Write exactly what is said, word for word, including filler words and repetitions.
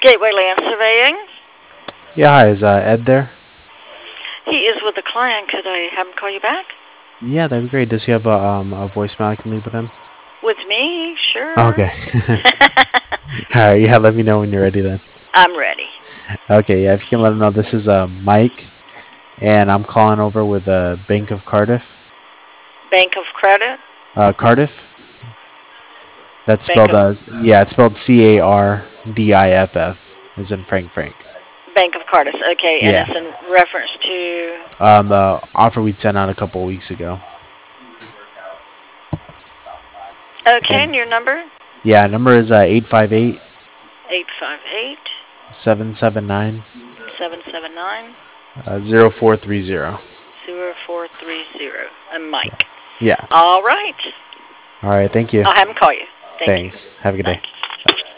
Gateway Land Surveying. Yeah, hi, is uh, Ed there? He is with a client. Could I have him call you back? Yeah, that'd be great. Does he have a, um, a voicemail I can leave with him? With me? Sure. Okay. Alright, yeah, let me know when you're ready then. I'm ready. Okay, yeah, if you can let him know, this is uh, Mike, and I'm calling over with uh, Bank of Cardiff. Bank of Credit? Uh, Cardiff? That's Bank spelled, of uh, yeah, it's spelled C A R D I F F, as in Frank Frank. Bank of Cardiff. Okay, and Yeah. it's in reference to... Um, the offer we'd sent out a couple of weeks ago. Okay, And and your number? yeah, number is uh, eight five eight, eight five eight, seven seven nine, seven seven nine, uh, zero four three zero. zero four three zero. And Mike. Yeah. Yeah. All right. All right, thank you. I'll have him call you. Thank you. Thanks. Have a good Bye. day. Bye.